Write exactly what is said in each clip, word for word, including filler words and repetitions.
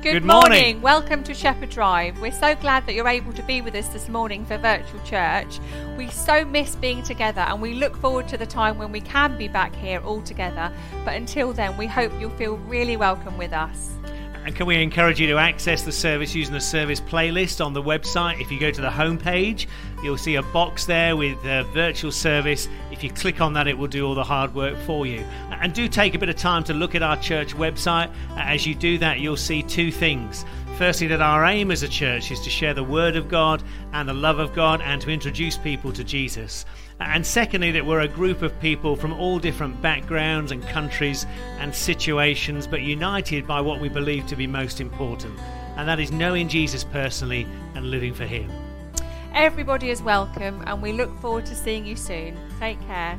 Good, Good morning. morning. Welcome to Shepherd Drive. We're so glad that you're able to be with us this morning for virtual church. We so miss being together and we look forward to the time when we can be back here all together. But until then, we hope you'll feel really welcome with us. And can we encourage you to access the service using the service playlist on the website? If you go to the homepage, you'll see a box there with a virtual service. If you click on that, it will do all the hard work for you. And do take a bit of time to look at our church website. As you do that, you'll see two things. Firstly, that our aim as a church is to share the Word of God and the love of God and to introduce people to Jesus. And secondly, that we're a group of people from all different backgrounds and countries and situations, but united by what we believe to be most important, and that is knowing Jesus personally and living for Him. Everybody is welcome, and we look forward to seeing you soon. Take care.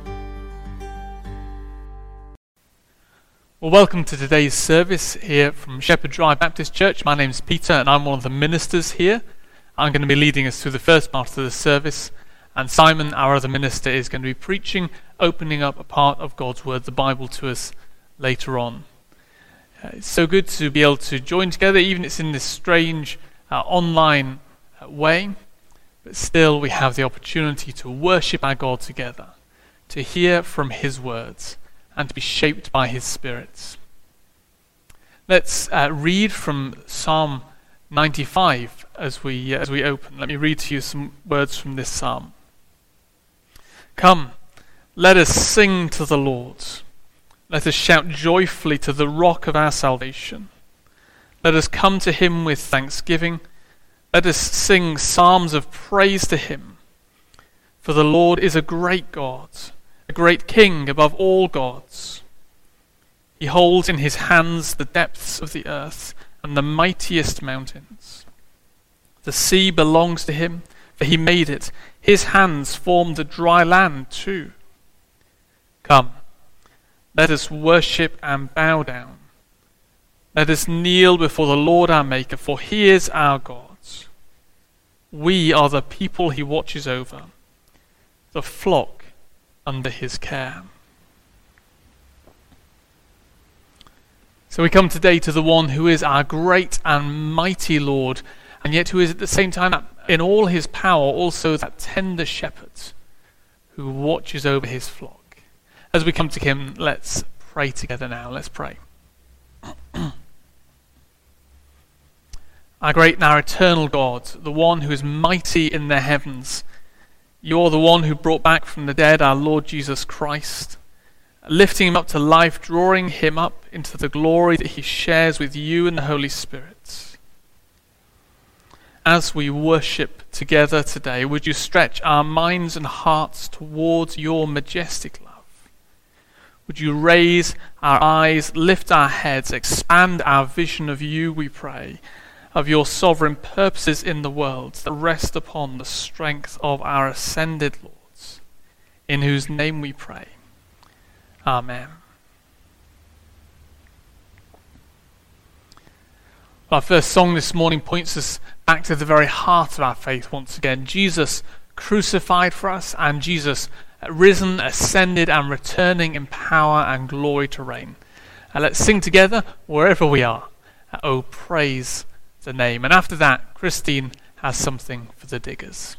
Well, welcome to today's service here from Shepherd Drive Baptist Church. My name's Peter, and I'm one of the ministers here. I'm going to be leading us through the first part of the service. And Simon, our other minister, is going to be preaching, opening up a part of God's Word, the Bible, to us later on. Uh, it's so good to be able to join together, even if it's in this strange uh, online uh, way. But still, we have the opportunity to worship our God together, to hear from His words, and to be shaped by His Spirit. Let's uh, read from Psalm ninety-five as we uh, as we open. Let me read to you some words from this psalm. Come, let us sing to the Lord. Let us shout joyfully to the rock of our salvation. Let us come to Him with thanksgiving. Let us sing psalms of praise to Him. For the Lord is a great God, a great King above all gods. He holds in His hands the depths of the earth and the mightiest mountains. The sea belongs to Him, for He made it. His hands formed the dry land too. Come, let us worship and bow down. Let us kneel before the Lord our Maker, for He is our God. We are the people He watches over, the flock under His care. So we come today to the one who is our great and mighty Lord, and yet who is at the same time, in all His power, also that tender shepherd who watches over His flock. As we come to Him, let's pray together now. Let's pray. Our great and our eternal God, the one who is mighty in the heavens, You are the one who brought back from the dead our Lord Jesus Christ, lifting Him up to life, drawing Him up into the glory that He shares with You and the Holy Spirit. As we worship together today, would You stretch our minds and hearts towards Your majestic love? Would You raise our eyes, lift our heads, expand our vision of You, we pray, of Your sovereign purposes in the world that rest upon the strength of our ascended Lords, in whose name we pray. Amen. Our first song this morning points us back to the very heart of our faith once again. Jesus crucified for us, and Jesus risen, ascended, and returning in power and glory to reign. And let's sing together wherever we are. Oh, praise the name. And after that, Christine has something for the diggers.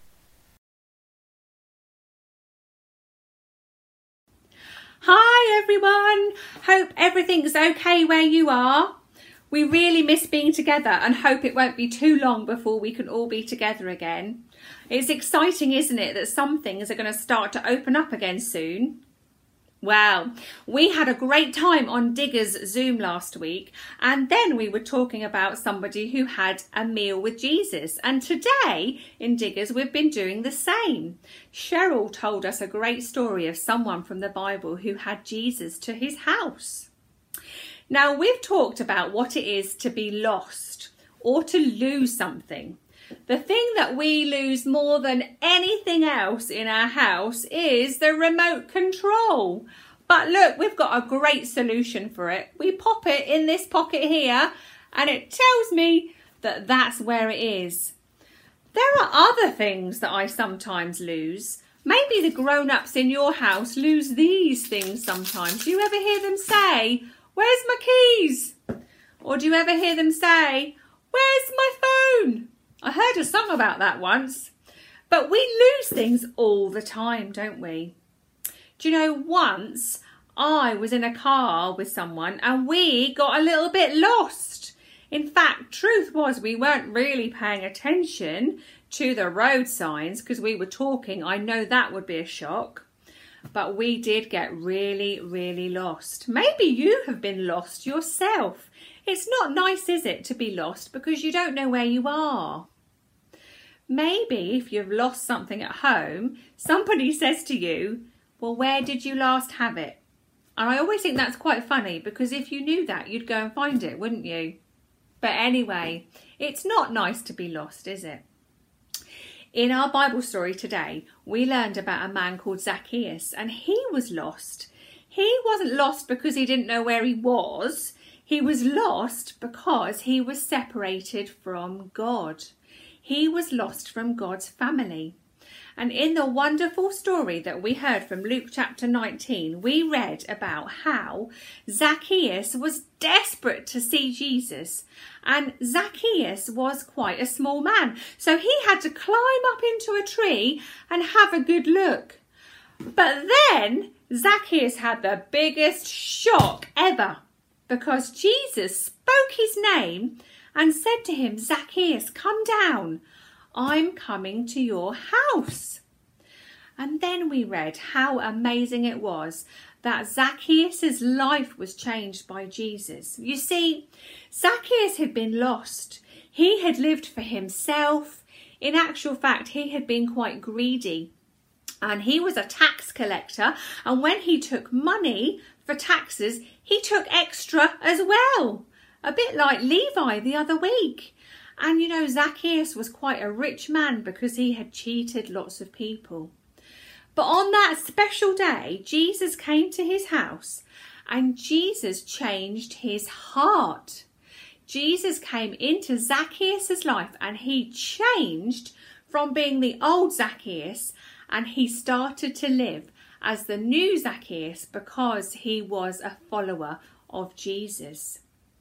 Hi everyone, hope everything's okay where you are. We really miss being together and hope it won't be too long before we can all be together again. It's exciting, isn't it, that some things are going to start to open up again soon. Well, we had a great time on Diggers Zoom last week, and then we were talking about somebody who had a meal with Jesus. And today in Diggers we've been doing the same. Cheryl told us a great story of someone from the Bible who had Jesus to his house. Now, we've talked about what it is to be lost or to lose something. The thing that we lose more than anything else in our house is the remote control. But look, we've got a great solution for it. We pop it in this pocket here and it tells me that that's where it is. There are other things that I sometimes lose. Maybe the grown-ups in your house lose these things sometimes. Do you ever hear them say, "Where's my keys?" Or Or do you ever hear them say, "Where's my phone?" I heard a song about that once. But we lose things all the time, don't we? Do you know, once I was in a car with someone and we got a little bit lost. In fact, truth was we weren't really paying attention to the road signs because we were talking. I know that would be a shock. But we did get really, really lost. Maybe you have been lost yourself. It's not nice, is it, to be lost because you don't know where you are. Maybe if you've lost something at home, somebody says to you, "Well, where did you last have it?" And I always think that's quite funny because if you knew that, you'd go and find it, wouldn't you? But anyway, it's not nice to be lost, is it? In our Bible story today, we learned about a man called Zacchaeus, and he was lost. He wasn't lost because he didn't know where he was. He was lost because he was separated from God. He was lost from God's family. And in the wonderful story that we heard from Luke chapter nineteen, we read about how Zacchaeus was desperate to see Jesus. And Zacchaeus was quite a small man, so he had to climb up into a tree and have a good look. But then Zacchaeus had the biggest shock ever because Jesus spoke his name and said to him, "Zacchaeus, come down. I'm coming to your house." And then we read how amazing it was that Zacchaeus' life was changed by Jesus. You see, Zacchaeus had been lost. He had lived for himself. In actual fact, he had been quite greedy. And he was a tax collector. And when he took money for taxes, he took extra as well. A bit like Levi the other week. And you know, Zacchaeus was quite a rich man because he had cheated lots of people. But on that special day, Jesus came to his house and Jesus changed his heart. Jesus came into Zacchaeus' life and he changed from being the old Zacchaeus, and he started to live as the new Zacchaeus because he was a follower of Jesus.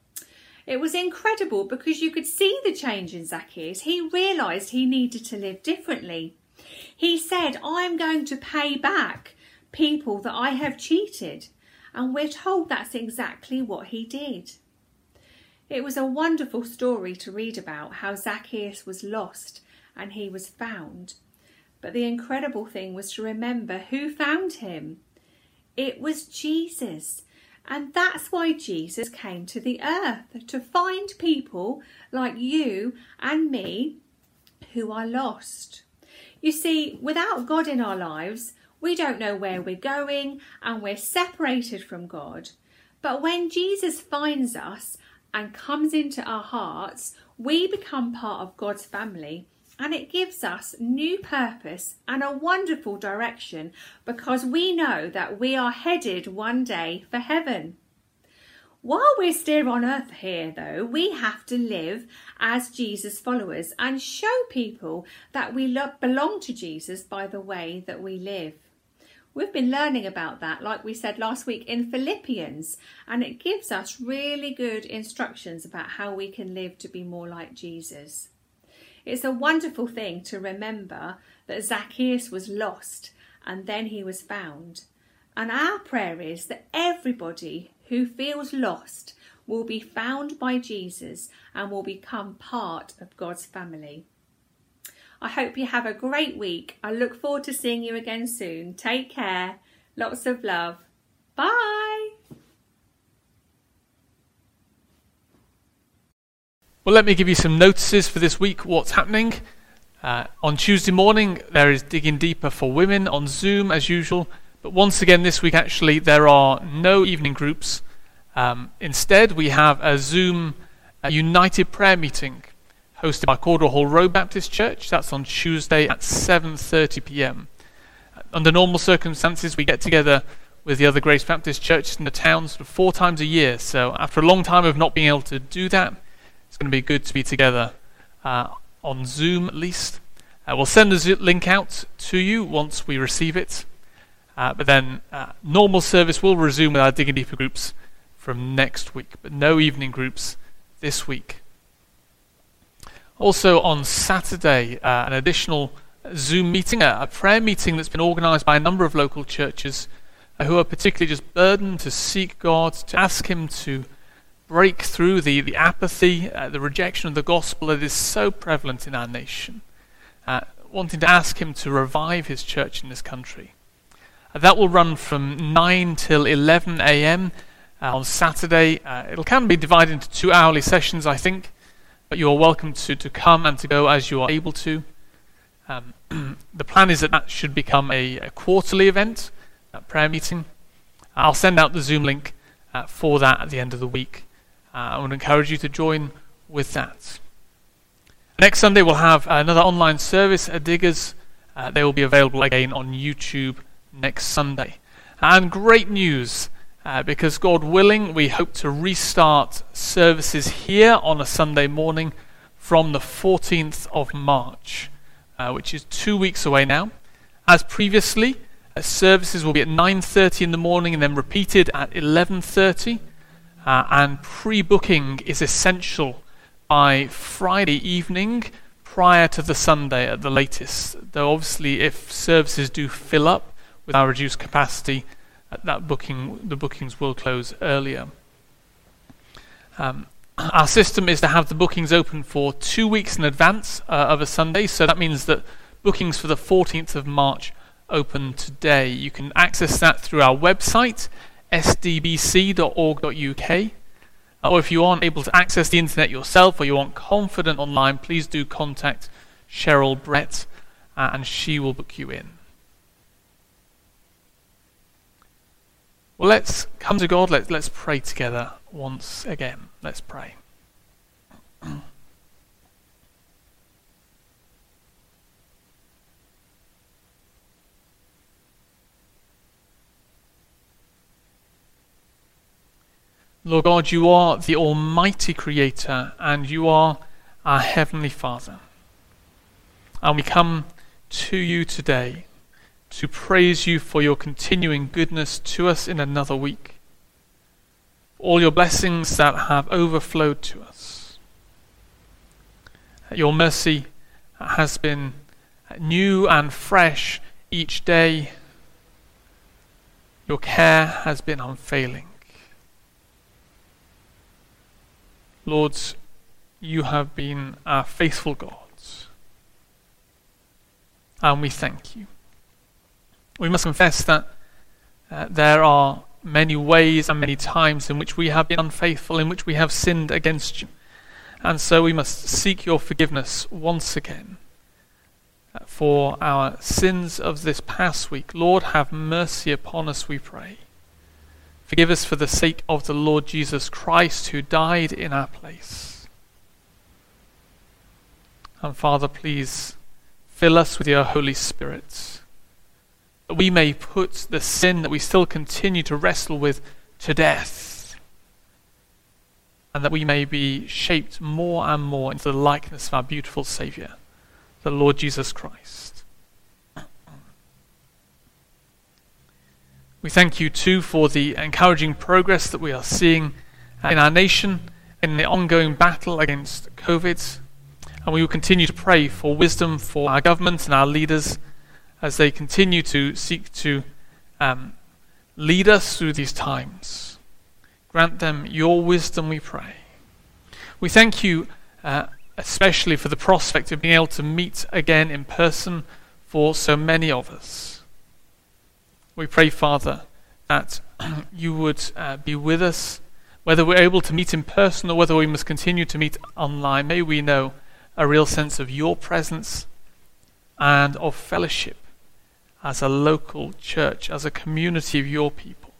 It was incredible because you could see the change in Zacchaeus. He realised he needed to live differently. He said, "I'm going to pay back people that I have cheated." And we're told that's exactly what he did. It was a wonderful story to read about how Zacchaeus was lost and he was found. But the incredible thing was to remember who found him. It was Jesus. And that's why Jesus came to the earth, to find people like you and me who are lost. You see, without God in our lives, we don't know where we're going and we're separated from God. But when Jesus finds us and comes into our hearts, we become part of God's family, and it gives us new purpose and a wonderful direction because we know that we are headed one day for heaven. While we're still on earth here, though, we have to live as Jesus followers and show people that we lo- belong to Jesus by the way that we live. We've been learning about that, like we said last week, in Philippians, and it gives us really good instructions about how we can live to be more like Jesus. It's a wonderful thing to remember that Zacchaeus was lost and then he was found. And our prayer is that everybody who feels lost will be found by Jesus and will become part of God's family. I hope you have a great week. I look forward to seeing you again soon. Take care. Lots of love. Bye. Well, let me give you some notices for this week, what's happening. Uh, on Tuesday morning, there is Digging Deeper for Women on Zoom, as usual. But once again, this week, actually, there are no evening groups. Um, instead, we have a Zoom a United Prayer meeting hosted by Cawdor Hall Road Baptist Church. That's on Tuesday at seven thirty p m. Under normal circumstances, we get together with the other Grace Baptist churches in the town sort of four times a year. So after a long time of not being able to do that, it's going to be good to be together uh, on Zoom at least. Uh, we'll send the link out to you once we receive it. Uh, but then uh, normal service will resume with our Digging Deeper groups from next week. But no evening groups this week. Also on Saturday, uh, an additional Zoom meeting, a, a prayer meeting that's been organised by a number of local churches uh, who are particularly just burdened to seek God, to ask Him to break through the, the apathy, uh, the rejection of the gospel that is so prevalent in our nation, uh, wanting to ask Him to revive His church in this country. Uh, that will run from nine till eleven a.m. Uh, on Saturday. Uh, it can be divided into two hourly sessions, I think, but you are welcome to, to come and to go as you are able to. Um, the plan is that that should become a, a quarterly event, that prayer meeting. I'll send out the Zoom link uh, for that at the end of the week. Uh, I would encourage you to join with that. Next Sunday we'll have another online service at Diggers. Uh, they will be available again on YouTube next Sunday. And great news, uh, because God willing, we hope to restart services here on a Sunday morning from the fourteenth of March, uh, which is two weeks away now. As previously, uh, services will be at nine thirty in the morning and then repeated at eleven thirty. Uh, and pre-booking is essential by Friday evening prior to the Sunday at the latest. Though obviously if services do fill up with our reduced capacity, uh, that booking, the bookings will close earlier. Um, our system is to have the bookings open for two weeks in advance uh, of a Sunday, so that means that bookings for the fourteenth of March open today. You can access that through our website, s d b c dot org dot u k. Or if you aren't able to access the internet yourself or you aren't confident online, please do contact Cheryl Brett uh, and she will book you in. Well, let's come to God. Let's, let's pray together once again. Let's pray. Lord God, you are the Almighty Creator and you are our Heavenly Father. And we come to you today to praise you for your continuing goodness to us in another week. All your blessings that have overflowed to us. Your mercy has been new and fresh each day. Your care has been unfailing. Lord, you have been our faithful God, and we thank you. We must confess that uh, there are many ways and many times in which we have been unfaithful, in which we have sinned against you, and so we must seek your forgiveness once again uh, for our sins of this past week. Lord, have mercy upon us, we pray. Forgive us for the sake of the Lord Jesus Christ who died in our place. And Father, please fill us with your Holy Spirit, that we may put the sin that we still continue to wrestle with to death, and that we may be shaped more and more into the likeness of our beautiful Saviour, the Lord Jesus Christ. We thank you too for the encouraging progress that we are seeing in our nation in the ongoing battle against COVID. And we will continue to pray for wisdom for our government and our leaders as they continue to seek to um, lead us through these times. Grant them your wisdom, we pray. We thank you uh, especially for the prospect of being able to meet again in person for so many of us. We pray, Father, that you would uh, be with us, whether we're able to meet in person or whether we must continue to meet online. May we know a real sense of your presence and of fellowship as a local church, as a community of your people.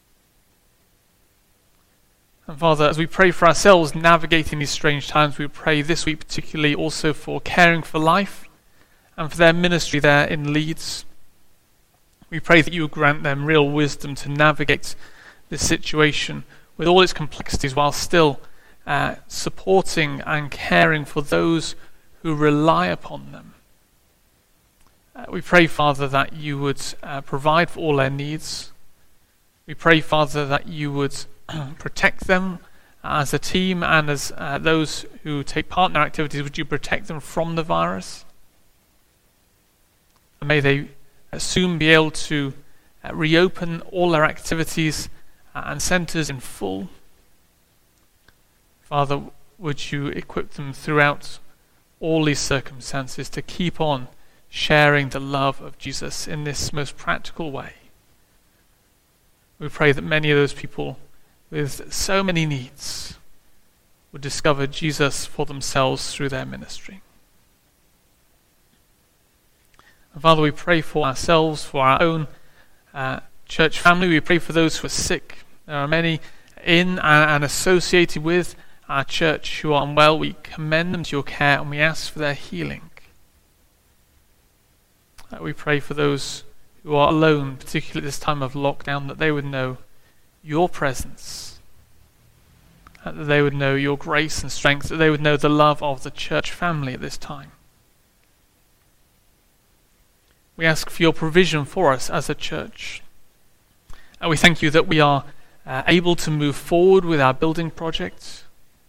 And Father, as we pray for ourselves navigating these strange times, we pray this week particularly also for Caring for Life and for their ministry there in Leeds. We pray that you would grant them real wisdom to navigate this situation with all its complexities while still uh, supporting and caring for those who rely upon them. Uh, we pray, Father, that you would uh, provide for all their needs. We pray, Father, that you would protect them as a team and as uh, those who take part in their activities, would you protect them from the virus? And may they uh, soon be able to uh, reopen all their activities uh, and centres in full. Father, would you equip them throughout all these circumstances to keep on sharing the love of Jesus in this most practical way. We pray that many of those people with so many needs would discover Jesus for themselves through their ministry. And Father, we pray for ourselves, for our own uh, church family. We pray for those who are sick. There are many in and associated with our church who are unwell. We commend them to your care and we ask for their healing. Uh, we pray for those who are alone, particularly at this time of lockdown, that they would know your presence, uh, that they would know your grace and strength, that they would know the love of the church family at this time. We ask for your provision for us as a church. And we thank you that we are uh, able to move forward with our building project.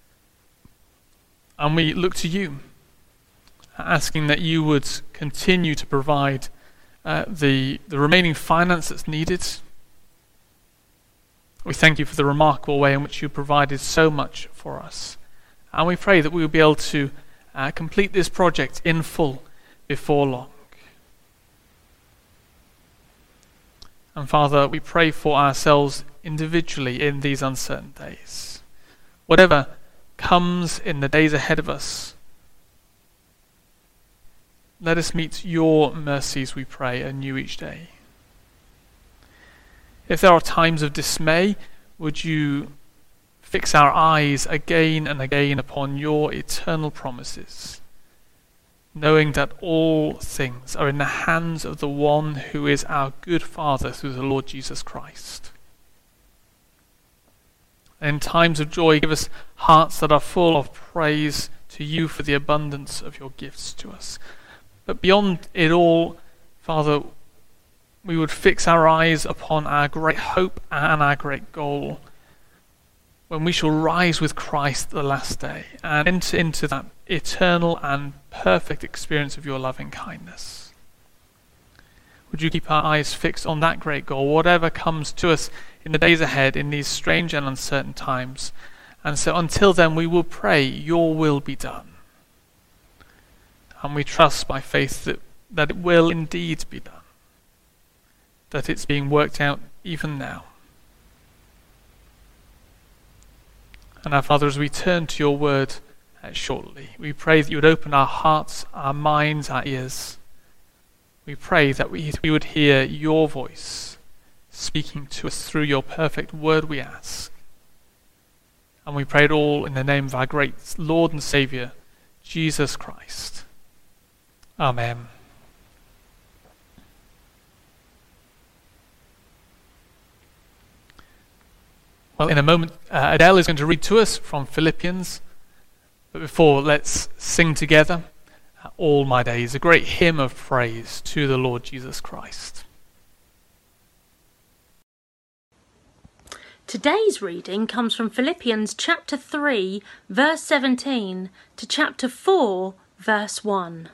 And we look to you, asking that you would continue to provide uh, the, the remaining finance that's needed. We thank you for the remarkable way in which you provided so much for us. And we pray that we will be able to uh, complete this project in full before long. And Father, we pray for ourselves individually in these uncertain days. Whatever comes in the days ahead of us, let us meet your mercies, we pray, anew each day. If there are times of dismay, would you fix our eyes again and again upon your eternal promises, knowing that all things are in the hands of the one who is our good Father through the Lord Jesus Christ. And in times of joy, give us hearts that are full of praise to you for the abundance of your gifts to us. But beyond it all, Father, we would fix our eyes upon our great hope and our great goal, when we shall rise with Christ the last day and enter into that eternal and perfect experience of your loving kindness. Would you keep our eyes fixed on that great goal, whatever comes to us in the days ahead in these strange and uncertain times. And so until then we will pray, your will be done. And we trust by faith that, that it will indeed be done, that it's being worked out even now. And our Father, as we turn to your word uh, shortly, we pray that you would open our hearts, our minds, our ears. We pray that we, we would hear your voice speaking to us through your perfect word, we ask. And we pray it all in the name of our great Lord and Saviour, Jesus Christ. Amen. Well, in a moment, uh, Adele is going to read to us from Philippians. But before, let's sing together, uh, All My Days, a great hymn of praise to the Lord Jesus Christ. Today's reading comes from Philippians chapter three, verse seventeen, to chapter four, verse one.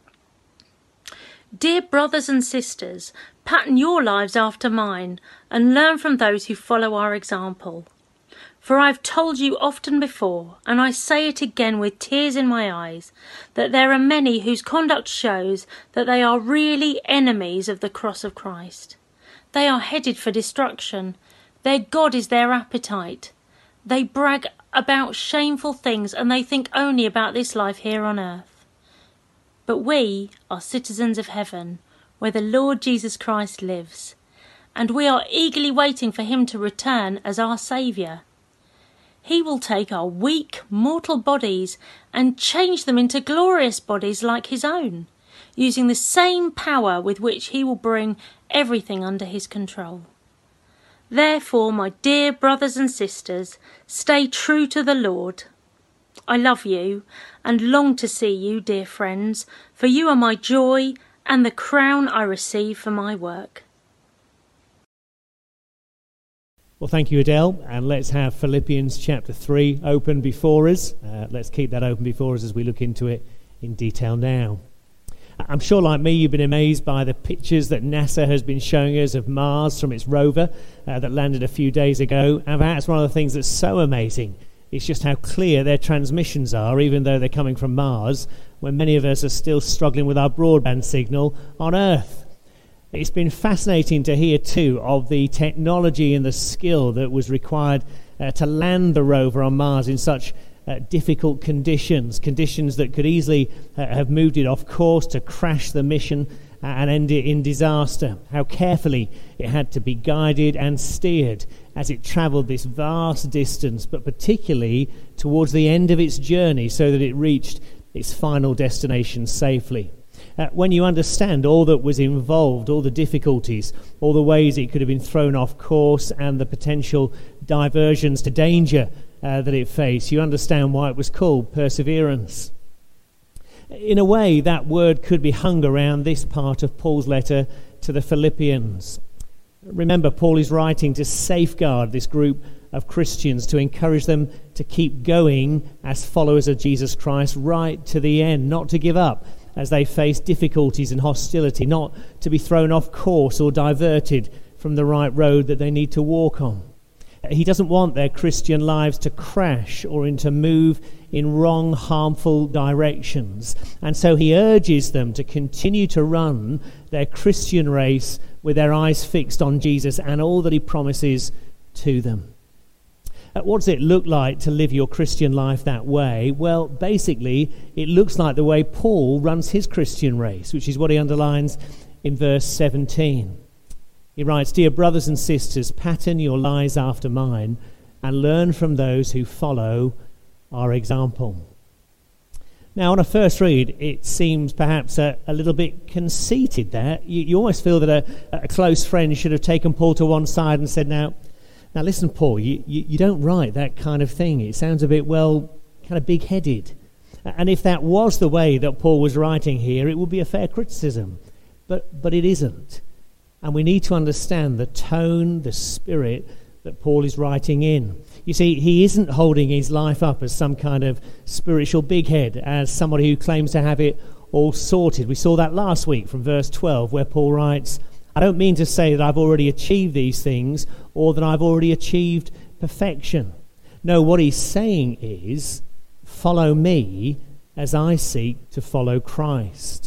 Dear brothers and sisters, pattern your lives after mine and learn from those who follow our example. For I've told you often before, and I say it again with tears in my eyes, that there are many whose conduct shows that they are really enemies of the cross of Christ. They are headed for destruction. Their God is their appetite. They brag about shameful things and they think only about this life here on earth. But we are citizens of heaven, where the Lord Jesus Christ lives, and we are eagerly waiting for him to return as our Saviour. He will take our weak, mortal bodies and change them into glorious bodies like his own, using the same power with which he will bring everything under his control. Therefore, my dear brothers and sisters, stay true to the Lord. I love you and long to see you, dear friends, for you are my joy and the crown I receive for my work. Well, thank you, Adele, and let's have Philippians chapter three open before us. Uh, let's keep that open before us as we look into it in detail now. I'm sure, like me, you've been amazed by the pictures that NASA has been showing us of Mars from its rover uh, that landed a few days ago. And that's one of the things that's so amazing. It's just how clear their transmissions are, even though they're coming from Mars, when many of us are still struggling with our broadband signal on Earth. It's been fascinating to hear, too, of the technology and the skill that was required uh, to land the rover on Mars in such uh, difficult conditions, conditions that could easily uh, have moved it off course to crash the mission uh, and end it in disaster. How carefully it had to be guided and steered as it travelled this vast distance, but particularly towards the end of its journey so that it reached its final destination safely. Uh, when you understand all that was involved, all the difficulties, all the ways it could have been thrown off course and the potential diversions to danger uh, that it faced, you understand why it was called perseverance. In a way, that word could be hung around this part of Paul's letter to the Philippians. Remember, Paul is writing to safeguard this group of Christians, to encourage them to keep going as followers of Jesus Christ right to the end, not to give up as they face difficulties and hostility, not to be thrown off course or diverted from the right road that they need to walk on. He doesn't want their Christian lives to crash or to move in wrong, harmful directions. And so he urges them to continue to run their Christian race with their eyes fixed on Jesus and all that he promises to them. What does it look like to live your Christian life that way? Well, basically, it looks like the way Paul runs his Christian race, which is what he underlines in verse seventeen. He writes, "Dear brothers and sisters, pattern your lives after mine and learn from those who follow our example." Now, on a first read, it seems perhaps a, a little bit conceited there. You, you almost feel that a, a close friend should have taken Paul to one side and said, now, Now listen, Paul, you, you, you don't write that kind of thing. It sounds a bit, well, kind of big-headed. And if that was the way that Paul was writing here, it would be a fair criticism. But but it isn't. And we need to understand the tone, the spirit that Paul is writing in. You see, he isn't holding his life up as some kind of spiritual big head, as somebody who claims to have it all sorted. We saw that last week from verse twelve, where Paul writes, "I don't mean to say that I've already achieved these things or that I've already achieved perfection." No, what he's saying is, follow me as I seek to follow Christ.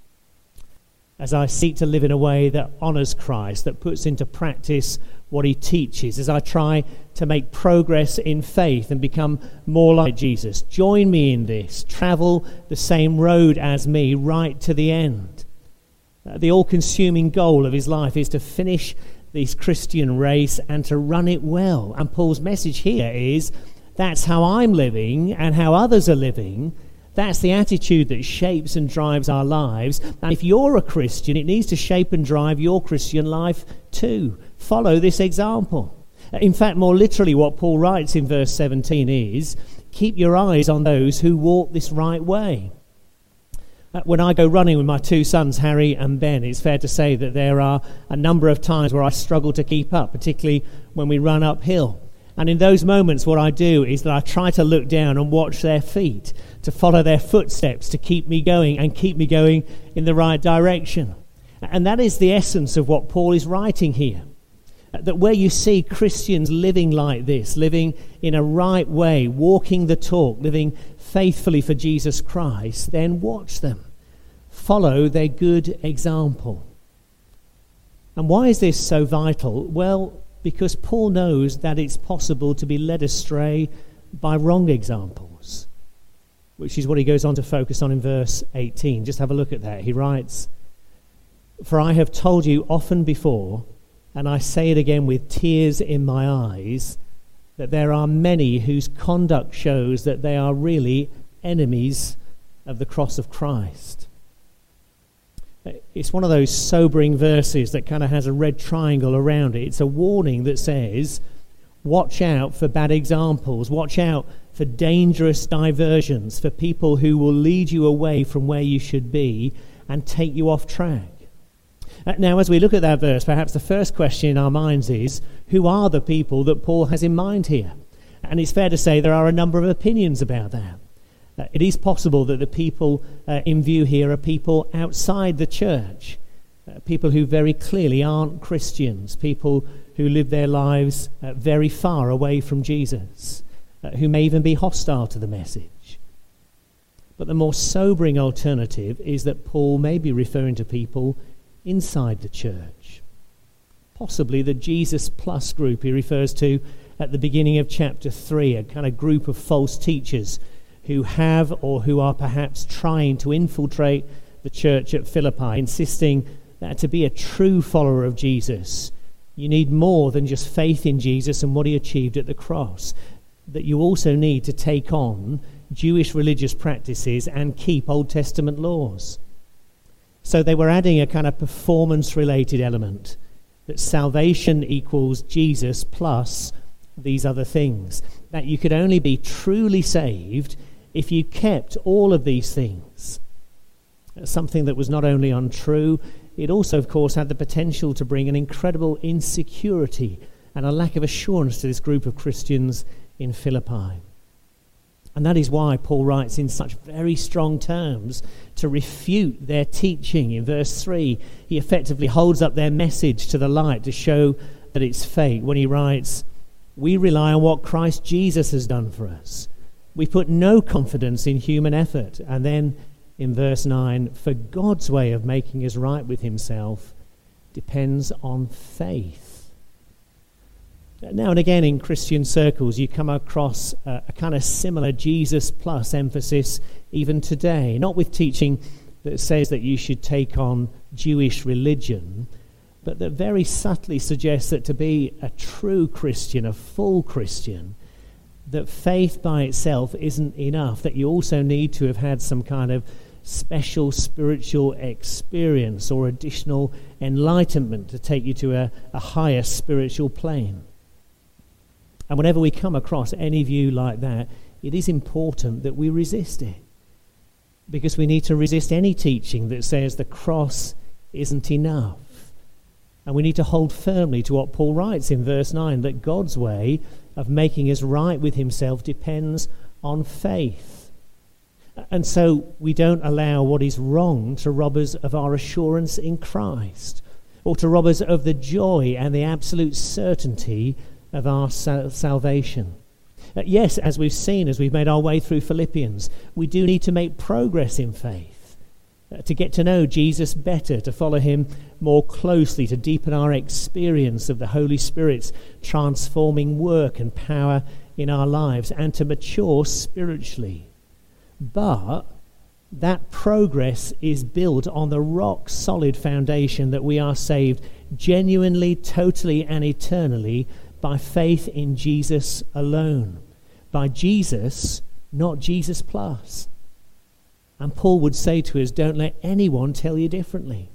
As I seek to live in a way that honours Christ, that puts into practice what he teaches, as I try to make progress in faith and become more like Jesus. Join me in this. Travel the same road as me right to the end. Uh, the all-consuming goal of his life is to finish this Christian race and to run it well. And Paul's message here is, that's how I'm living and how others are living. That's the attitude that shapes and drives our lives. And if you're a Christian, it needs to shape and drive your Christian life too. Follow this example. In fact, more literally, what Paul writes in verse seventeen is, keep your eyes on those who walk this right way. When I go running with my two sons, Harry and Ben, it's fair to say that there are a number of times where I struggle to keep up, particularly when we run uphill. And in those moments, what I do is that I try to look down and watch their feet, to follow their footsteps, to keep me going and keep me going in the right direction. And that is the essence of what Paul is writing here. That where you see Christians living like this, living in a right way, walking the talk, living faithfully for Jesus Christ, then watch them. Follow their good example. And why is this so vital? Well, because Paul knows that it's possible to be led astray by wrong examples, which is what he goes on to focus on in verse eighteen. Just have a look at that. He writes, "For I have told you often before, and I say it again with tears in my eyes, that there are many whose conduct shows that they are really enemies of the cross of Christ." It's one of those sobering verses that kind of has a red triangle around it. It's a warning that says, watch out for bad examples, watch out for dangerous diversions, for people who will lead you away from where you should be and take you off track. Uh, now, as we look at that verse, perhaps the first question in our minds is, who are the people that Paul has in mind here? And it's fair to say there are a number of opinions about that. Uh, it is possible that the people uh, in view here are people outside the church, uh, people who very clearly aren't Christians, people who live their lives uh, very far away from Jesus, uh, who may even be hostile to the message. But the more sobering alternative is that Paul may be referring to people inside the church. Possibly the Jesus Plus group he refers to at the beginning of chapter three, a kind of group of false teachers who have or who are perhaps trying to infiltrate the church at Philippi, insisting that to be a true follower of Jesus, you need more than just faith in Jesus and what he achieved at the cross, that you also need to take on Jewish religious practices and keep Old Testament laws. So they were adding a kind of performance-related element, that salvation equals Jesus plus these other things, that you could only be truly saved if you kept all of these things. Something that was not only untrue, it also, of course, had the potential to bring an incredible insecurity and a lack of assurance to this group of Christians in Philippi. And that is why Paul writes in such very strong terms to refute their teaching. In verse three, he effectively holds up their message to the light to show that it's fake when he writes, "We rely on what Christ Jesus has done for us. We put no confidence in human effort." And then in verse nine, "For God's way of making us right with himself depends on faith." Now and again in Christian circles you come across a, a kind of similar Jesus plus emphasis even today, not with teaching that says that you should take on Jewish religion, but that very subtly suggests that to be a true Christian, a full Christian, that faith by itself isn't enough, that you also need to have had some kind of special spiritual experience or additional enlightenment to take you to a, a higher spiritual plane. And whenever we come across any view like that, it is important that we resist it, because we need to resist any teaching that says the cross isn't enough. And we need to hold firmly to what Paul writes in verse nine, that God's way of making us right with himself depends on faith. And so we don't allow what is wrong to rob us of our assurance in Christ, or to rob us of the joy and the absolute certainty of our sal- salvation. Uh, yes, as we've seen, as we've made our way through Philippians, we do need to make progress in faith, uh, to get to know Jesus better, to follow him more closely, to deepen our experience of the Holy Spirit's transforming work and power in our lives, and to mature spiritually. But that progress is built on the rock-solid foundation that we are saved genuinely, totally, and eternally by faith in Jesus alone. By Jesus, not Jesus plus. And Paul would say to us, don't let anyone tell you differently.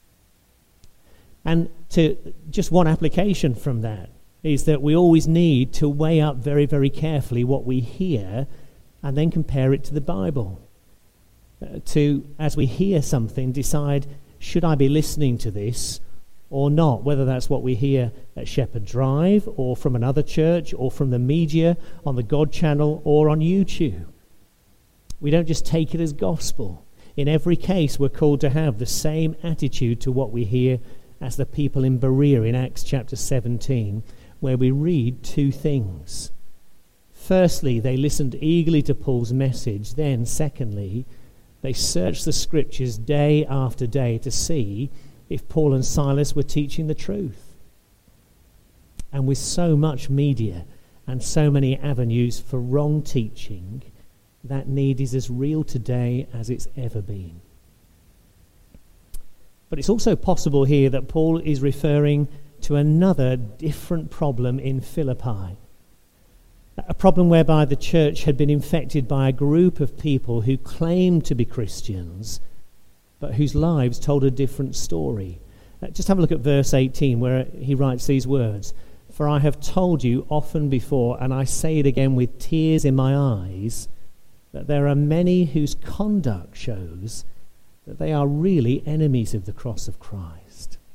And to just one application from that is that we always need to weigh up very, very carefully what we hear and then compare it to the Bible. Uh, to, as we hear something, decide, should I be listening to this or not, whether that's what we hear at Shepherd Drive or from another church or from the media on the God channel or on YouTube. We don't just take it as gospel. In every case, we're called to have the same attitude to what we hear as the people in Berea in Acts chapter seventeen, where we read two things. Firstly, they listened eagerly to Paul's message. Then, secondly, they searched the scriptures day after day to see if Paul and Silas were teaching the truth. And with so much media and so many avenues for wrong teaching, that need is as real today as it's ever been. But it's also possible here that Paul is referring to another different problem in Philippi. A problem whereby the church had been infected by a group of people who claimed to be Christians, but whose lives told a different story. Uh, just have a look at verse eighteen, where he writes these words. "For I have told you often before, and I say it again with tears in my eyes, that there are many whose conduct shows that they are really enemies of the cross of Christ."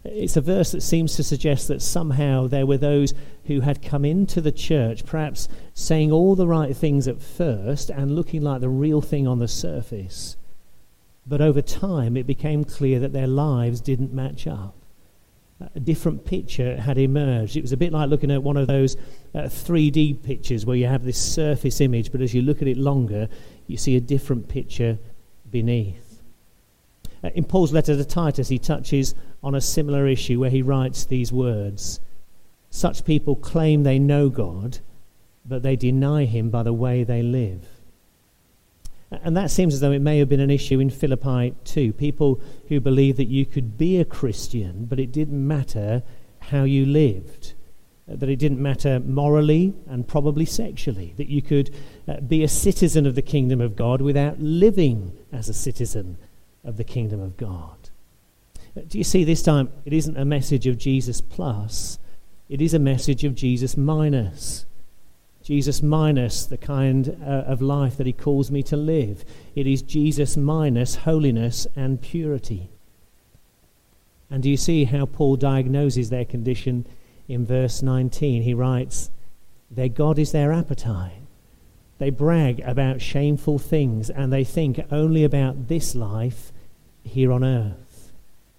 It's a verse that seems to suggest that somehow there were those who had come into the church, perhaps saying all the right things at first and looking like the real thing on the surface. But over time it became clear that their lives didn't match up. A different picture had emerged. It was a bit like looking at one of those uh, three D pictures where you have this surface image, but as you look at it longer, you see a different picture beneath. Uh, in Paul's letter to Titus, he touches on a similar issue where he writes these words: "Such people claim they know God, but they deny him by the way they live." And that seems as though it may have been an issue in Philippi too. People who believed that you could be a Christian, but it didn't matter how you lived. That it didn't matter morally and probably sexually. That you could uh, be a citizen of the kingdom of God without living as a citizen of the kingdom of God. Uh, do you see, this time it isn't a message of Jesus plus, it is a message of Jesus minus. Jesus minus the kind uh, of life that he calls me to live. It is Jesus minus holiness and purity. And do you see how Paul diagnoses their condition in verse nineteen? He writes, "Their God is their appetite. They brag about shameful things, and they think only about this life here on earth."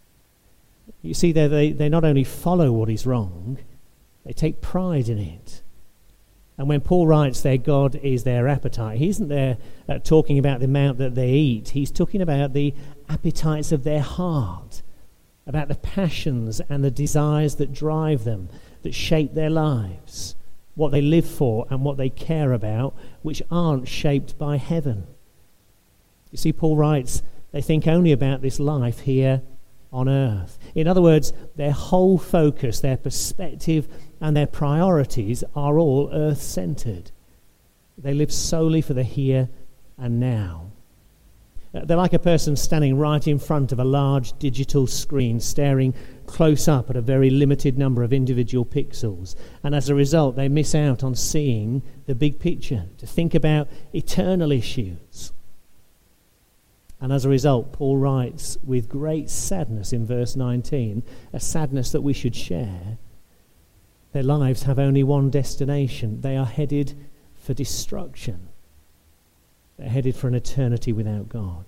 You see, they, they not only follow what is wrong, they take pride in it. And when Paul writes their God is their appetite, he isn't there uh, talking about the amount that they eat. He's talking about the appetites of their heart, about the passions and the desires that drive them, that shape their lives, what they live for and what they care about, which aren't shaped by heaven. You see, Paul writes, they think only about this life here on earth. In other words, their whole focus, their perspective and their priorities are all earth-centered. They live solely for the here and now. They're like a person standing right in front of a large digital screen, staring close up at a very limited number of individual pixels. And as a result, they miss out on seeing the big picture, to think about eternal issues. And as a result, Paul writes with great sadness in verse nineteen, a sadness that we should share. Their lives have only one destination. They are headed for destruction. They're headed for an eternity without God.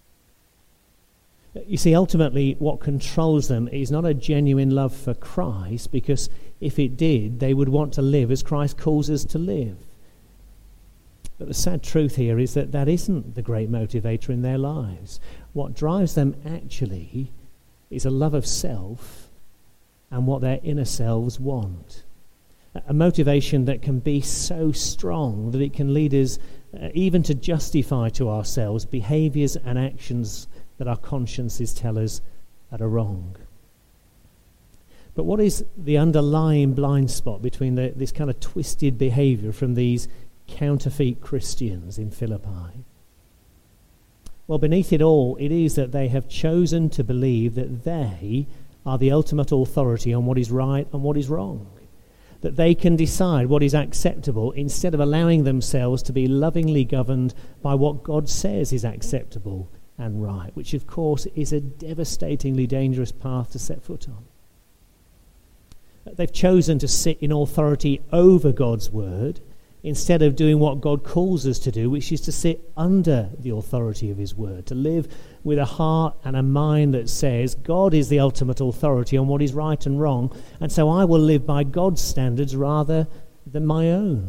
You see, ultimately, what controls them is not a genuine love for Christ, because if it did, they would want to live as Christ calls us to live. But the sad truth here is that that isn't the great motivator in their lives. What drives them actually is a love of self and what their inner selves want. A motivation that can be so strong that it can lead us uh, even to justify to ourselves behaviours and actions that our consciences tell us that are wrong. But what is the underlying blind spot between the, this kind of twisted behaviour from these counterfeit Christians in Philippi? Well, beneath it all, it is that they have chosen to believe that they are the ultimate authority on what is right and what is wrong. That they can decide what is acceptable instead of allowing themselves to be lovingly governed by what God says is acceptable and right, which of course is a devastatingly dangerous path to set foot on. They've chosen to sit in authority over God's word instead of doing what God calls us to do, which is to sit under the authority of his word, to live with a heart and a mind that says God is the ultimate authority on what is right and wrong, and so I will live by God's standards rather than my own.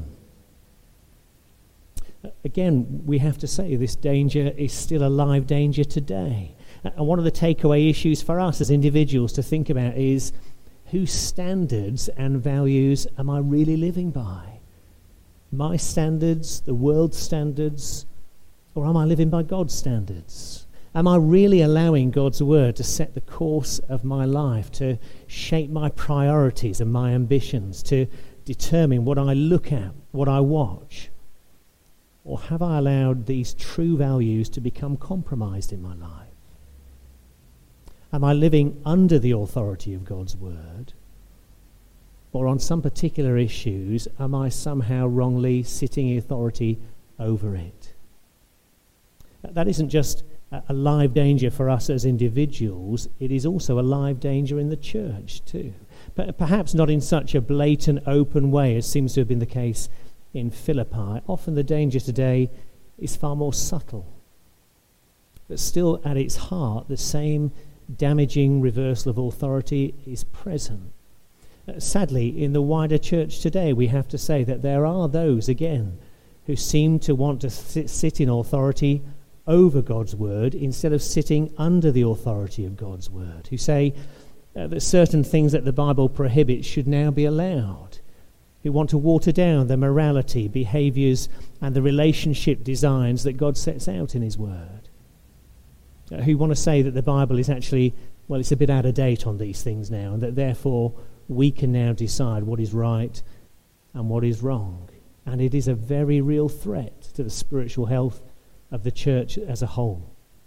Again, we have to say this danger is still a live danger today. And one of the takeaway issues for us as individuals to think about is, whose standards and values am I really living by? My standards, the world's standards, or am I living by God's standards? Am I really allowing God's word to set the course of my life, to shape my priorities and my ambitions, to determine what I look at, what I watch? Or have I allowed these true values to become compromised in my life? Am I living under the authority of God's word? Or on some particular issues, am I somehow wrongly sitting in authority over it? That isn't just a live danger for us as individuals, it is also a live danger in the church too. But perhaps not in such a blatant, open way as seems to have been the case in Philippi. Often the danger today is far more subtle. But still at its heart, the same damaging reversal of authority is present. Uh, sadly, in the wider church today, we have to say that there are those, again, who seem to want to sit, sit in authority over God's word instead of sitting under the authority of God's word, who say uh, that certain things that the Bible prohibits should now be allowed, who want to water down the morality, behaviours and the relationship designs that God sets out in his word, uh, who want to say that the Bible is actually, well, it's a bit out of date on these things now, and that therefore we can now decide what is right and what is wrong. And it is a very real threat to the spiritual health of the church as a whole.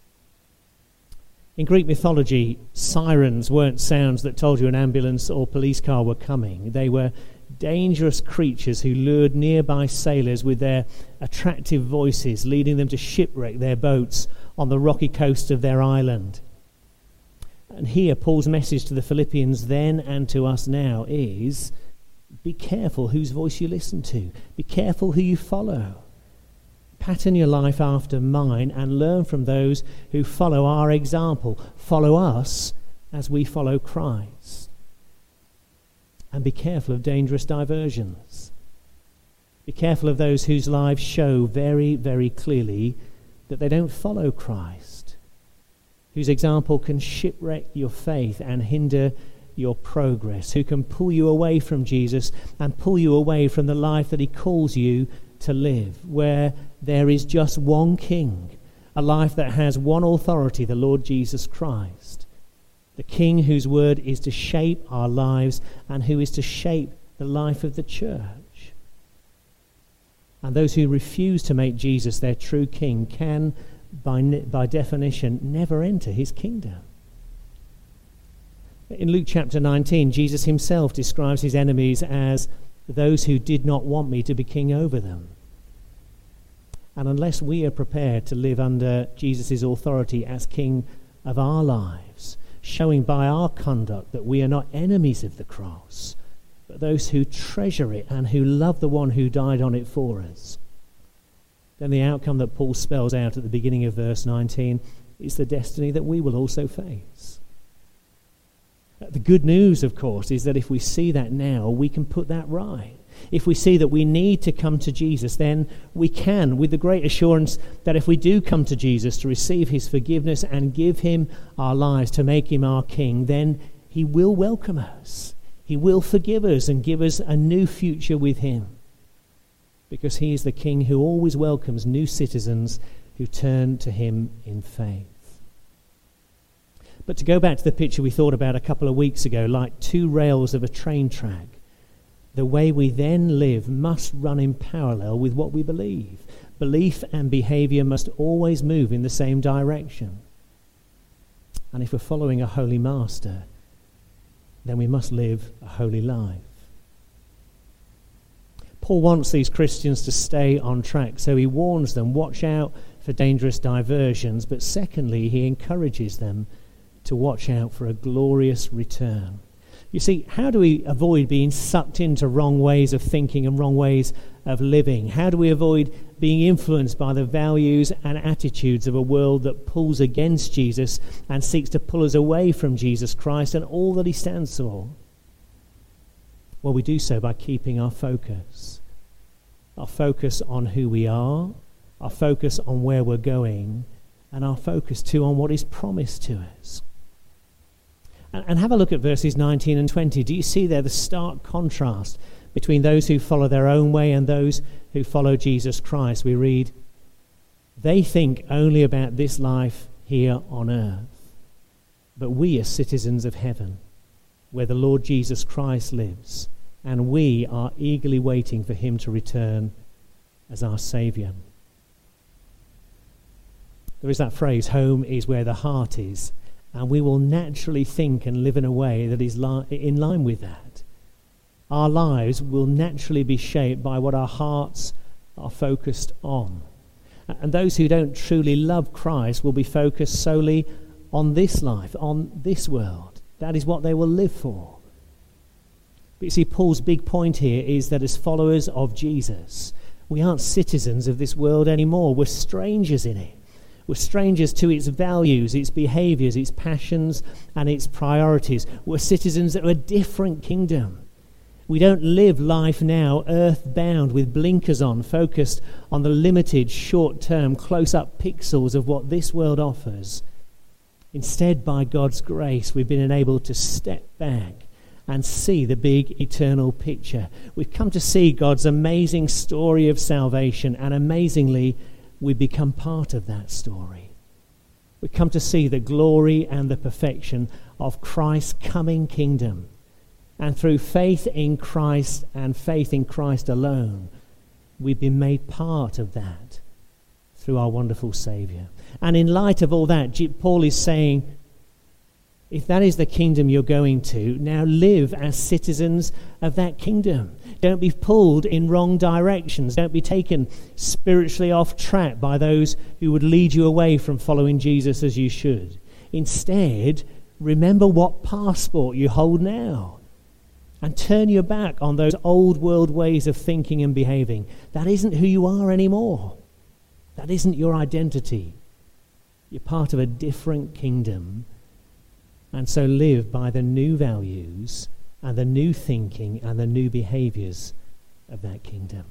In Greek mythology, sirens weren't sounds that told you an ambulance or police car were coming. They were dangerous creatures who lured nearby sailors with their attractive voices, leading them to shipwreck their boats on the rocky coast of their island. And here, Paul's message to the Philippians then and to us now is, be careful whose voice you listen to. Be careful who you follow. Pattern your life after mine and learn from those who follow our example. Follow us as we follow Christ. And be careful of dangerous diversions. Be careful of those whose lives show very, very clearly that they don't follow Christ, whose example can shipwreck your faith and hinder your progress, who can pull you away from Jesus and pull you away from the life that he calls you to live, where there is just one King, a life that has one authority, the Lord Jesus Christ, the King whose word is to shape our lives and who is to shape the life of the church. And those who refuse to make Jesus their true King can, by, by definition, never enter his kingdom. In Luke chapter nineteen, Jesus himself describes his enemies as those who did not want me to be king over them. And unless we are prepared to live under Jesus' authority as king of our lives, showing by our conduct that we are not enemies of the cross, but those who treasure it and who love the one who died on it for us, then the outcome that Paul spells out at the beginning of verse nineteen is the destiny that we will also face. The good news, of course, is that if we see that now, we can put that right. If we see that we need to come to Jesus, then we can, with the great assurance that if we do come to Jesus to receive his forgiveness and give him our lives to make him our King, then he will welcome us. He will forgive us and give us a new future with him, because he is the King who always welcomes new citizens who turn to him in faith. But to go back to the picture we thought about a couple of weeks ago, like two rails of a train track, the way we then live must run in parallel with what we believe. Belief and behaviour must always move in the same direction. And if we're following a holy master, then we must live a holy life. Paul wants these Christians to stay on track, so he warns them, watch out for dangerous diversions, but secondly, he encourages them to watch out for a glorious return. You see, how do we avoid being sucked into wrong ways of thinking and wrong ways of living? How do we avoid being influenced by the values and attitudes of a world that pulls against Jesus and seeks to pull us away from Jesus Christ and all that he stands for? Well, we do so by keeping our focus. Our focus on who we are, our focus on where we're going, and our focus too on what is promised to us. And have a look at verses nineteen and twenty. Do you see there the stark contrast between those who follow their own way and those who follow Jesus Christ? We read, they think only about this life here on earth, but we are citizens of heaven, where the Lord Jesus Christ lives, and we are eagerly waiting for him to return as our Saviour. There is that phrase, home is where the heart is. And we will naturally think and live in a way that is li- in line with that. Our lives will naturally be shaped by what our hearts are focused on. And those who don't truly love Christ will be focused solely on this life, on this world. That is what they will live for. But you see, Paul's big point here is that as followers of Jesus, we aren't citizens of this world anymore. We're strangers in it. We're strangers to its values, its behaviours, its passions and its priorities. We're citizens of a different kingdom. We don't live life now earthbound with blinkers on, focused on the limited, short-term, close-up pixels of what this world offers. Instead, by God's grace, we've been enabled to step back and see the big eternal picture. We've come to see God's amazing story of salvation, and amazingly, we become part of that story. We've come to see the glory and the perfection of Christ's coming kingdom. And through faith in Christ and faith in Christ alone, we've been made part of that through our wonderful Saviour. And in light of all that, Paul is saying, if that is the kingdom you're going to, now live as citizens of that kingdom. Don't be pulled in wrong directions. Don't be taken spiritually off track by those who would lead you away from following Jesus as you should. Instead, remember what passport you hold now. And turn your back on those old world ways of thinking and behaving. That isn't who you are anymore. That isn't your identity. You're part of a different kingdom. And so live by the new values and the new thinking and the new behaviours of that kingdom.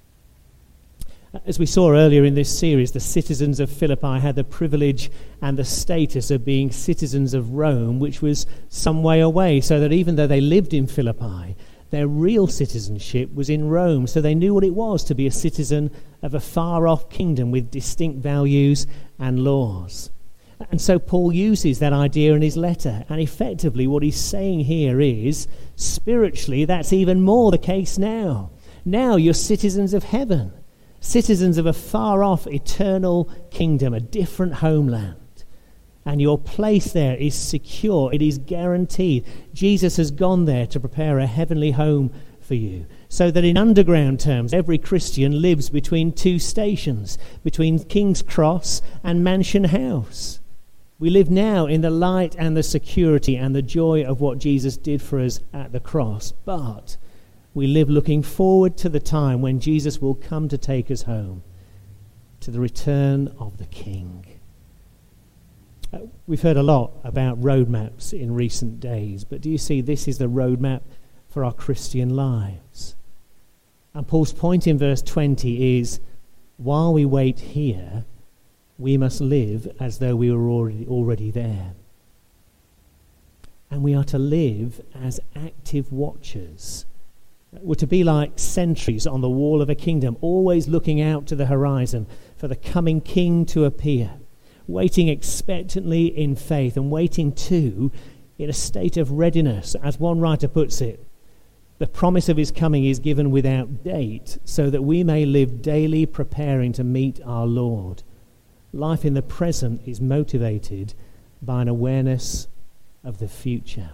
As we saw earlier in this series, the citizens of Philippi had the privilege and the status of being citizens of Rome, which was some way away, so that even though they lived in Philippi, their real citizenship was in Rome, so they knew what it was to be a citizen of a far-off kingdom with distinct values and laws. And so Paul uses that idea in his letter, and effectively what he's saying here is, spiritually, that's even more the case now. Now you're citizens of heaven. Citizens of a far-off eternal kingdom, a different homeland. And your place there is secure. It is guaranteed. Jesus has gone there to prepare a heavenly home for you. So that in underground terms, every Christian lives between two stations, between King's Cross and Mansion House. We live now in the light and the security and the joy of what Jesus did for us at the cross. But we live looking forward to the time when Jesus will come to take us home, to the return of the King. Uh, we've heard a lot about roadmaps in recent days, but do you see this is the roadmap for our Christian lives? And Paul's point in verse twenty is, while we wait here, we must live as though we were already, already there. And we are to live as active watchers. We're to be like sentries on the wall of a kingdom, always looking out to the horizon for the coming King to appear, waiting expectantly in faith and waiting too in a state of readiness. As one writer puts it, the promise of his coming is given without date so that we may live daily preparing to meet our Lord. Life in the present is motivated by an awareness of the future.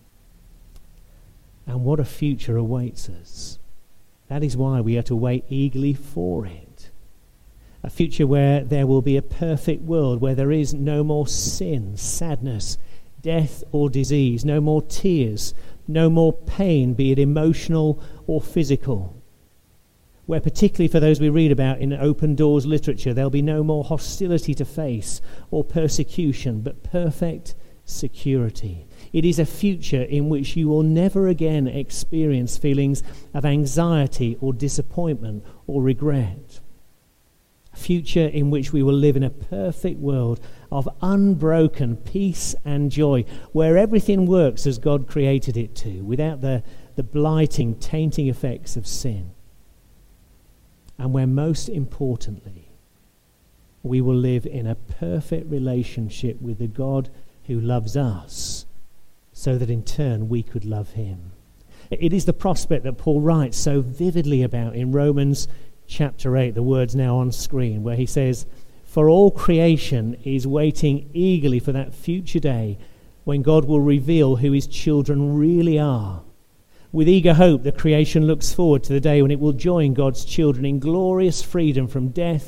And what a future awaits us. That is why we are to wait eagerly for it. A future where there will be a perfect world, where there is no more sin, sadness, death or disease, no more tears, no more pain, be it emotional or physical. Where particularly for those we read about in Open Doors literature, there'll be no more hostility to face or persecution, but perfect security. It is a future in which you will never again experience feelings of anxiety or disappointment or regret. A future in which we will live in a perfect world of unbroken peace and joy, where everything works as God created it to, without the, the blighting, tainting effects of sin. And where most importantly, we will live in a perfect relationship with the God who loves us, so that in turn we could love him. It is the prospect that Paul writes so vividly about in Romans chapter eight, the words now on screen, where he says, "For all creation is waiting eagerly for that future day when God will reveal who his children really are. With eager hope, the creation looks forward to the day when it will join God's children in glorious freedom from death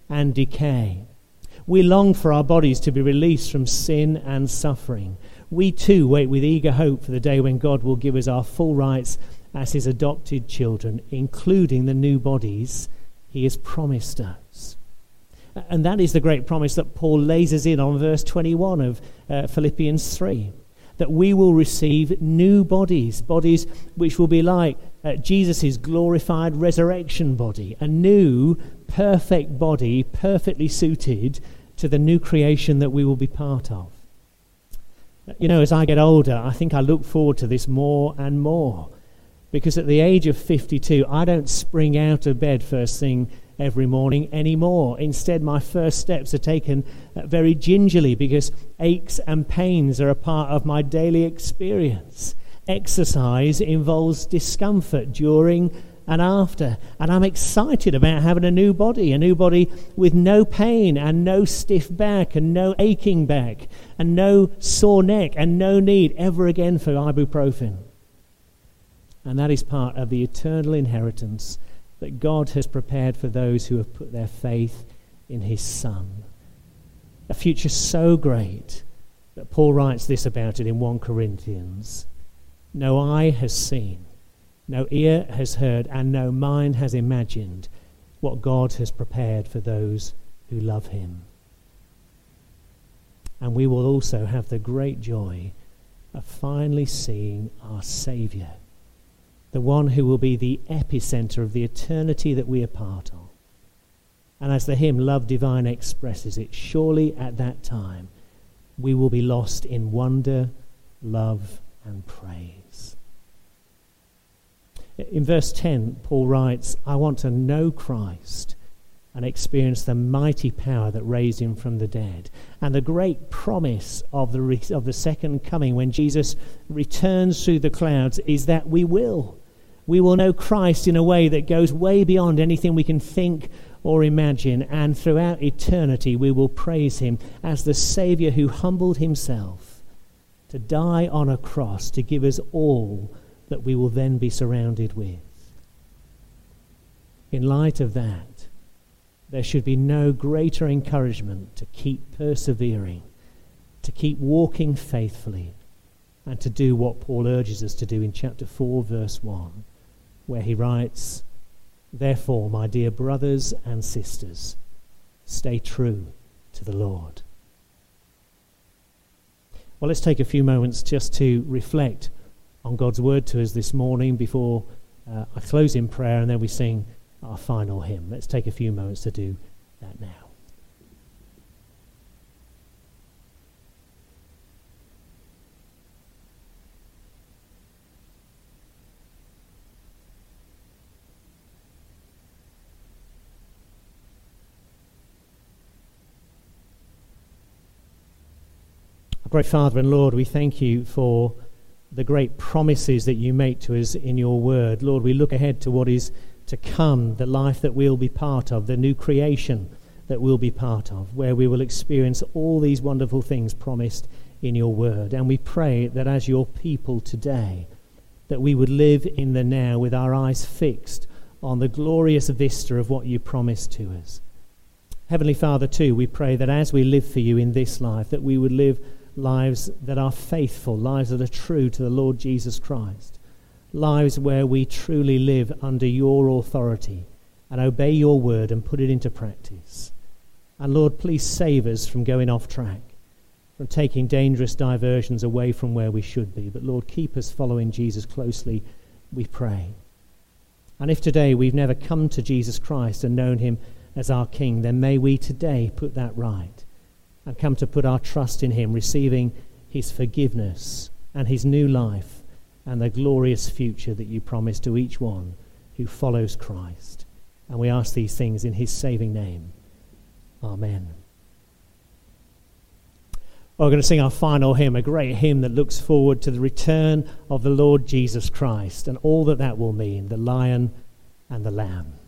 and decay. We long for our bodies to be released from sin and suffering. We too wait with eager hope for the day when God will give us our full rights as his adopted children, including the new bodies he has promised us. And that is the great promise that Paul lays us in on verse twenty-one of uh, Philippians three, that we will receive new bodies, bodies which will be like uh, Jesus' glorified resurrection body, a new perfect body, perfectly suited to the new creation that we will be part of. You know, as I get older, I think I look forward to this more and more, because at the age of fifty-two, I don't spring out of bed first thing every morning anymore. Instead, my first steps are taken very gingerly because aches and pains are a part of my daily experience. Exercise involves discomfort during and after, and I'm excited about having a new body, a new body with no pain and no stiff back and no aching back and no sore neck and no need ever again for ibuprofen. And that is part of the eternal inheritance that God has prepared for those who have put their faith in his Son. A future so great that Paul writes this about it in First Corinthians. No eye has seen, no ear has heard, and no mind has imagined what God has prepared for those who love him. And we will also have the great joy of finally seeing our Saviour, the one who will be the epicenter of the eternity that we are part of. And as the hymn Love Divine expresses it, surely at that time we will be lost in wonder, love, and praise. In verse ten, Paul writes, I want to know Christ and experience the mighty power that raised him from the dead, and the great promise of the, re- of the second coming when Jesus returns through the clouds is that we will. We will know Christ in a way that goes way beyond anything we can think or imagine, and throughout eternity we will praise him as the Saviour who humbled himself to die on a cross to give us all that we will then be surrounded with. In light of that, there should be no greater encouragement to keep persevering, to keep walking faithfully, and to do what Paul urges us to do in chapter four, verse one, where he writes, Therefore, my dear brothers and sisters, stay true to the Lord. Well, let's take a few moments just to reflect on God's word to us this morning before uh, I close in prayer and then we sing our final hymn. Let's take a few moments to do that now. Great Father and Lord, we thank you for the great promises that you make to us in your word. Lord, we look ahead to what is to come, the life that we'll be part of, the new creation that we'll be part of, where we will experience all these wonderful things promised in your word. And we pray that as your people today, that we would live in the now with our eyes fixed on the glorious vista of what you promised to us. Heavenly Father, too, we pray that as we live for you in this life, that we would live lives that are faithful, lives that are true to the Lord Jesus Christ, lives where we truly live under your authority and obey your word and put it into practice. And Lord, please save us from going off track, from taking dangerous diversions away from where we should be. But Lord, keep us following Jesus closely, we pray. And if today we've never come to Jesus Christ and known him as our King, then may we today put that right and come to put our trust in him, receiving his forgiveness and his new life and the glorious future that you promise to each one who follows Christ. And we ask these things in his saving name. Amen. Well, we're going to sing our final hymn, a great hymn that looks forward to the return of the Lord Jesus Christ and all that that will mean, the Lion and the Lamb.